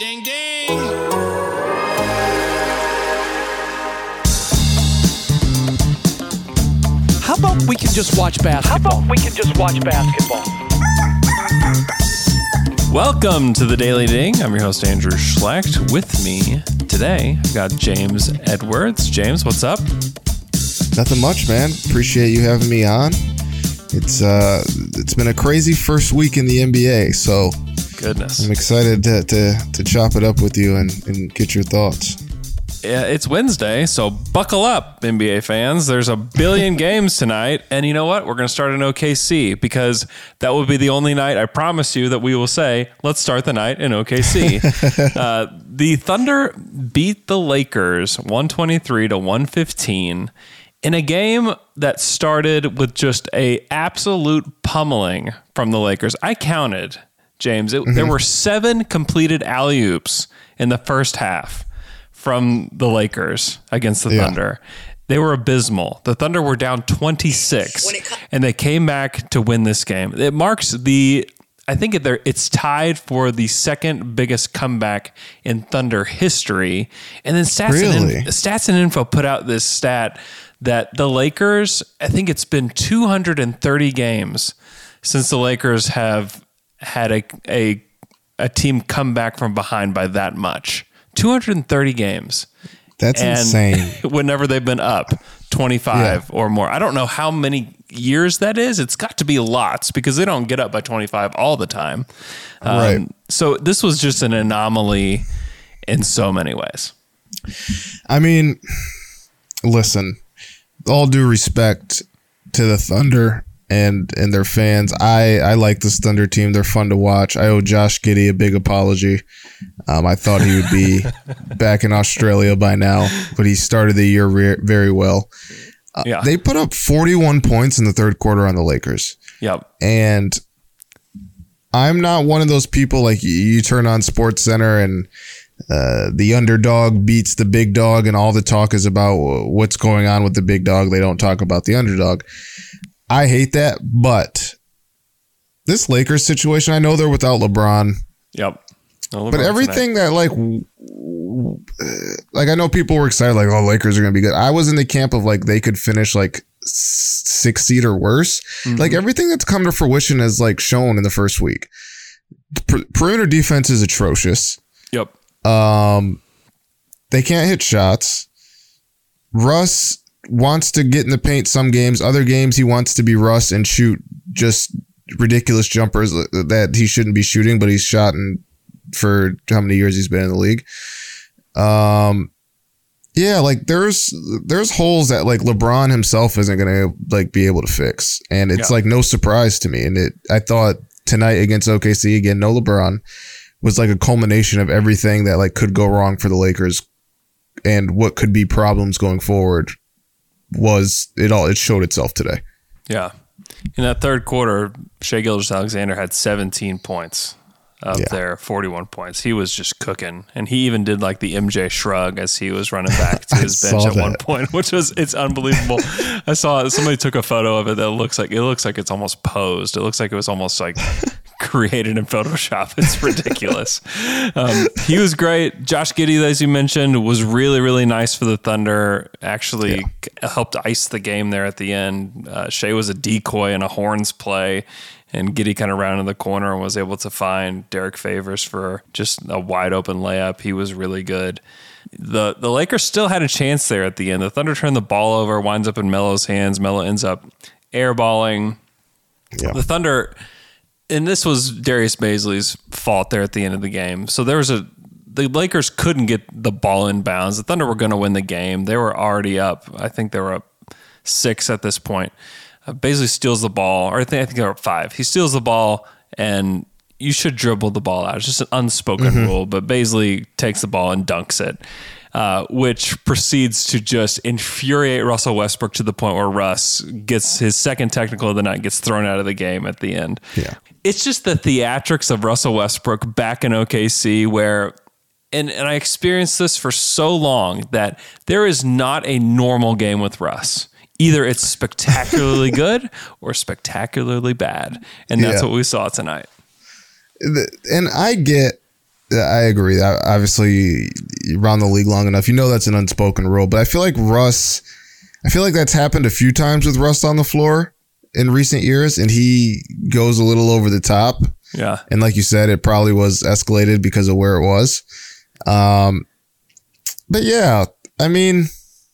Ding, ding. How about we can just watch basketball? Welcome to the Daily Ding. I'm your host, Andrew Schlecht. With me today, I've got James Edwards. James, what's up? Nothing much, man. Appreciate you having me on. It's been a crazy first week in the NBA, so Goodness. I'm excited to chop it up with you and get your thoughts. Yeah, it's Wednesday, so buckle up, NBA fans. There's a billion games tonight, and you know what? We're going to start in OKC because that will be the only night, I promise you, that we will say, let's start the night in OKC. The Thunder beat the Lakers 123-115 in a game that started with just a absolute pummeling from the Lakers. I counted, James. There were 7 completed alley-oops in the first half from the Lakers against the Thunder. They were abysmal. The Thunder were down 26, and they came back to win this game. It marks it's tied for the second biggest comeback in Thunder history. And then Stats and Info put out this stat that the Lakers, I think it's been 230 games since the Lakers have had a team come back from behind by that much. 230 games. That's insane. Whenever they've been up 25 or more. I don't know how many years that is. It's got to be lots because they don't get up by 25 all the time. Right. So this was just an anomaly in so many ways. I mean, listen, all due respect to the Thunder and their fans. I like this Thunder team. They're fun to watch. I owe Josh Giddey a big apology. I thought he would be back in Australia by now, but he started the year very well. They put up 41 points in the third quarter on the Lakers. Yep. And I'm not one of those people like you turn on SportsCenter and the underdog beats the big dog and all the talk is about what's going on with the big dog. They don't talk about the underdog. I hate that, but this Lakers situation, I know they're without LeBron. Yep. But everything that I know people were excited, like, oh, Lakers are going to be good. I was in the camp of like, they could finish like 6th seed or worse. Mm-hmm. Like everything that's come to fruition is like shown in the first week. Perimeter defense is atrocious. Yep. They can't hit shots. Russ wants to get in the paint some games. Other games he wants to be Russ and shoot just ridiculous jumpers that he shouldn't be shooting, but he's shot for how many years he's been in the league. Like there's holes that like LeBron himself isn't going to like be able to fix. And it's like no surprise to me. And I thought tonight against OKC, again, no LeBron, was like a culmination of everything that like could go wrong for the Lakers and what could be problems going forward. It showed itself today. Yeah. In that third quarter, Shai Gilgeous-Alexander had 17 points of their 41 points. He was just cooking. And he even did like the MJ shrug as he was running back to his bench at one point, it's unbelievable. I saw somebody took a photo of it that looks like it's almost posed. It looks like it was almost like created in Photoshop. It's ridiculous. He was great. Josh Giddey, as you mentioned, was really, really nice for the Thunder. Actually helped ice the game there at the end. Shai was a decoy in a horns play, and Giddey kind of rounded the corner and was able to find Derek Favors for just a wide open layup. He was really good. The Lakers still had a chance there at the end. The Thunder turned the ball over, winds up in Melo's hands. Melo ends up airballing. Yeah. The Thunder, and this was Darius Baisley's fault there at the end of the game. So the Lakers couldn't get the ball in bounds. The Thunder were going to win the game. They were already up. I think they were up 6 at this point. Baisley steals the ball, or I think they were up 5. He steals the ball, and you should dribble the ball out. It's just an unspoken rule, but Baisley takes the ball and dunks it, which proceeds to just infuriate Russell Westbrook to the point where Russ gets his second technical of the night, gets thrown out of the game at the end. Yeah. It's just the theatrics of Russell Westbrook back in OKC where, and I experienced this for so long, that there is not a normal game with Russ. Either it's spectacularly good or spectacularly bad. And that's what we saw tonight. And I get I agree. Obviously, around the league long enough, that's an unspoken rule. But I feel like that's happened a few times with Russ on the floor in recent years, and he goes a little over the top. Yeah. And like you said, it probably was escalated because of where it was. But yeah, I mean,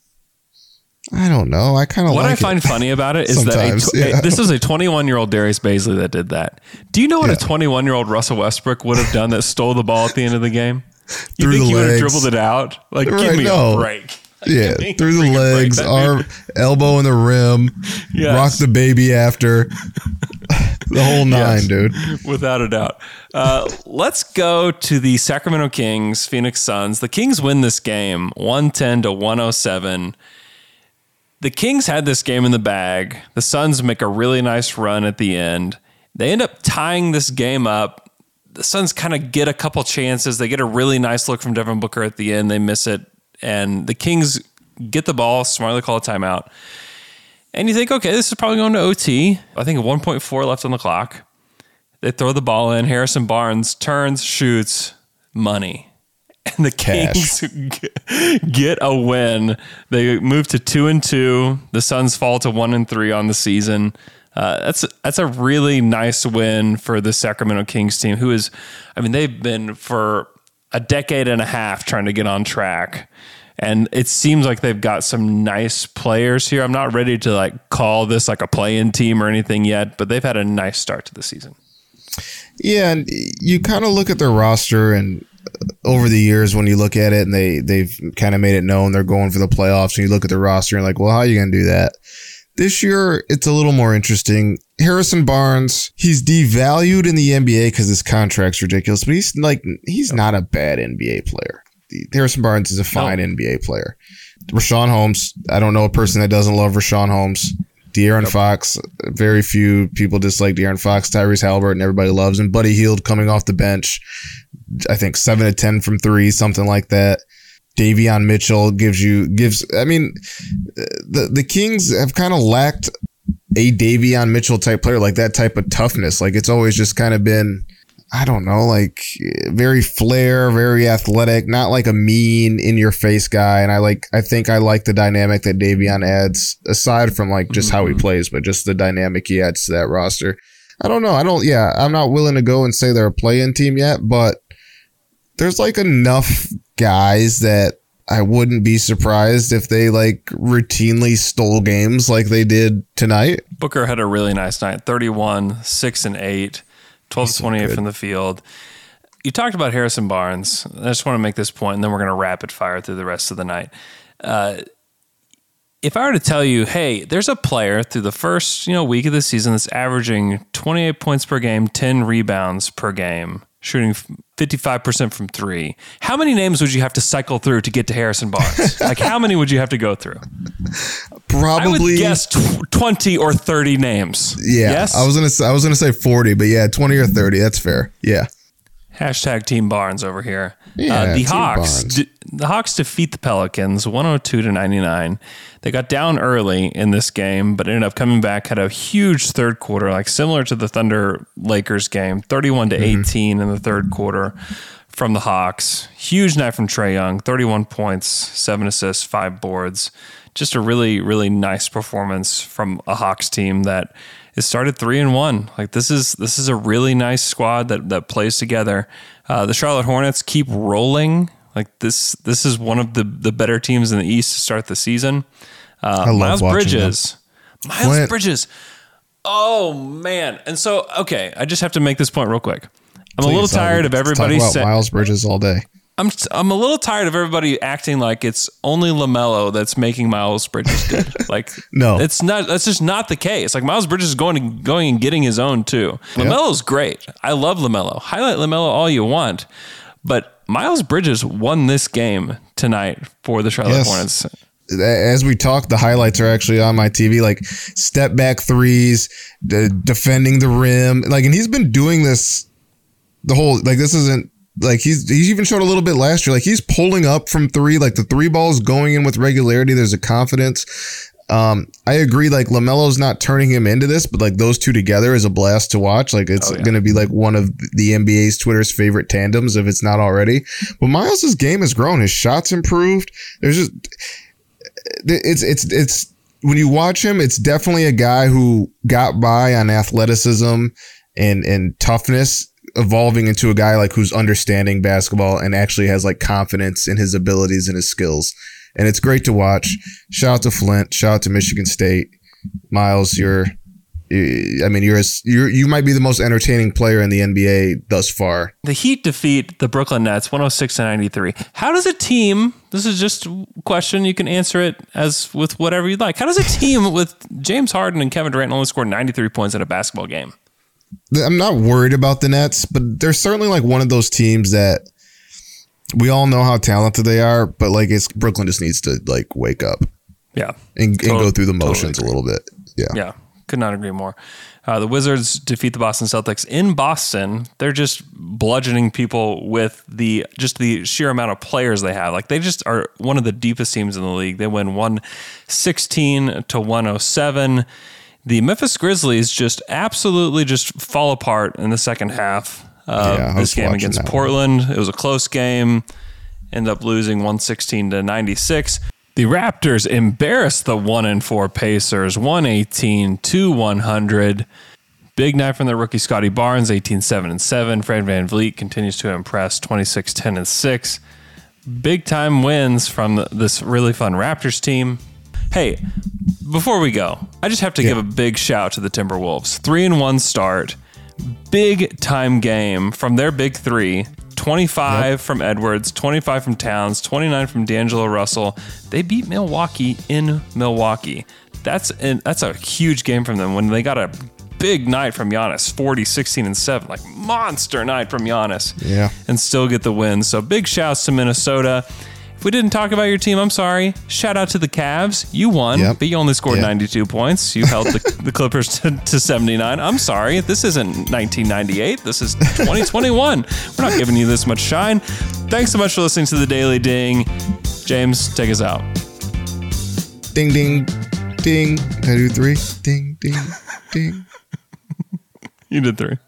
I don't know. I kind of what I find funny about it is that this is a 21-year-old Darius Baisley that did that. Do you know what a 21-year-old Russell Westbrook would have done that stole the ball at the end of the game? You think he would have dribbled it out? Like, give me a break. Yeah, through the legs, arm, elbow in the rim, rock the baby after. The whole nine, dude. Without a doubt. Let's go to the Sacramento Kings, Phoenix Suns. The Kings win this game 110-107. The Kings had this game in the bag. The Suns make a really nice run at the end. They end up tying this game up. The Suns kind of get a couple chances. They get a really nice look from Devin Booker at the end. They miss it. And the Kings get the ball, smartly call a timeout. And you think, okay, this is probably going to OT. I think 1.4 left on the clock. They throw the ball in. Harrison Barnes turns, shoots, money. And the Kings get a win. They move to 2-2. The Suns fall to 1-3 on the season. That's a really nice win for the Sacramento Kings team, who is, I mean, they've been for a decade and a half trying to get on track. And it seems like they've got some nice players here. I'm not ready to call this like a play-in team or anything yet, but they've had a nice start to the season. Yeah, and you kind of look at their roster, and over the years when you look at it, and they've kind of made it known they're going for the playoffs, and you look at the roster and you're like, well, how are you going to do that? This year, it's a little more interesting. Harrison Barnes, he's devalued in the NBA because his contract's ridiculous, but he's not a bad NBA player. Harrison Barnes is a fine NBA player. Rashawn Holmes, I don't know a person that doesn't love Rashawn Holmes. De'Aaron Fox, very few people dislike De'Aaron Fox. Tyrese Halliburton, everybody loves him. Buddy Hield coming off the bench, I think 7 of 10 from 3, something like that. Davion Mitchell I mean, the Kings have kind of lacked a Davion Mitchell type player, like that type of toughness. Like, it's always just kind of been, I don't know, like very flair, very athletic, not like a mean in your face guy. And I think I like the dynamic that Davion adds, aside from just how he plays, but just the dynamic he adds to that roster. I don't know. I'm not willing to go and say they're a play-in team yet, but there's enough guys that I wouldn't be surprised if they routinely stole games like they did tonight. Booker had a really nice night. 31, 6 and 8, 12 to 28 from the field. You talked about Harrison Barnes. I just want to make this point, and then we're going to rapid fire through the rest of the night. If I were to tell you, hey, there's a player through the first week of the season that's averaging 28 points per game, 10 rebounds per game, shooting 55% from 3. How many names would you have to cycle through to get to Harrison Barnes? How many would you have to go through? Probably, I would guess 20 or 30 names. Yeah, yes? I was gonna say 40, but yeah, 20 or 30. That's fair. Yeah. Hashtag Team Barnes over here. Yeah, the Hawks defeat the Pelicans 102-99. They got down early in this game, but ended up coming back, had a huge third quarter, similar to the Thunder Lakers game, 31-18 in the third quarter from the Hawks. Huge night from Trae Young, 31 points, 7 assists, 5 boards. Just a really, really nice performance from a Hawks team that it started 3-1. This is a really nice squad that plays together. The Charlotte Hornets keep rolling. This is one of the better teams in the East to start the season. Miles Bridges. Miles Bridges. Oh man. And so, okay, I just have to make this point real quick. I'm a little tired of everybody saying Miles Bridges all day. I'm a little tired of everybody acting like it's only LaMelo that's making Miles Bridges good. No, it's not. That's just not the case. Miles Bridges is going and getting his own too. Yep. LaMelo's great. I love LaMelo. Highlight LaMelo all you want, but Miles Bridges won this game tonight for the Charlotte Hornets. As we talk, the highlights are actually on my TV. Step back threes, defending the rim. And he's been doing this the whole. This isn't. He's even showed a little bit last year. He's pulling up from 3. The 3 ball is going in with regularity. There's a confidence. I agree. Like LaMelo's not turning him into this, but like those two together is a blast to watch. Like it's going to be like one of the NBA's Twitter's favorite tandems if it's not already. But Miles's game has grown. His shots improved. There's just it's when you watch him, it's definitely a guy who got by on athleticism and toughness, evolving into a guy like who's understanding basketball and actually has like confidence in his abilities and his skills. And it's great to watch. Shout out to Flint. Shout out to Michigan State. Miles, you might be the most entertaining player in the NBA thus far. The Heat defeat the Brooklyn Nets 106-93. How does a team, this is just a question, you can answer it as with whatever you'd like. How does a team with James Harden and Kevin Durant only score 93 points in a basketball game? I'm not worried about the Nets, but they're certainly like one of those teams that we all know how talented they are, but like Brooklyn just needs to like wake up. Yeah. And go through the motions a little bit. Yeah. Yeah. Could not agree more. The Wizards defeat the Boston Celtics in Boston. They're just bludgeoning people with the sheer amount of players they have. Like they just are one of the deepest teams in the league. They win 116-107. The Memphis Grizzlies just absolutely just fall apart in the second half. This game against Portland. It was a close game. End up losing 116-96. The Raptors embarrassed the 1-4 Pacers 118-100. Big night from their rookie Scotty Barnes, 18-7-7. Fred VanVleet continues to impress, 26-10-6. Big time wins from this really fun Raptors team. Hey, before we go, I just have to give a big shout to the Timberwolves. 3-1 start. Big time game from their big three. 25 from Edwards, 25 from Towns, 29 from D'Angelo Russell. They beat Milwaukee in Milwaukee. That's a huge game from them when they got a big night from Giannis, 40, 16, and 7. Like monster night from Giannis. Yeah. And still get the win. So big shouts to Minnesota. If we didn't talk about your team, I'm sorry. Shout out to the Cavs. You won, but you only scored 92 points. You held the Clippers to 79. I'm sorry. This isn't 1998. This is 2021. We're not giving you this much shine. Thanks so much for listening to the Daily Ding. James, take us out. Ding, ding, ding. Can I do 3? Ding, ding, ding. You did 3.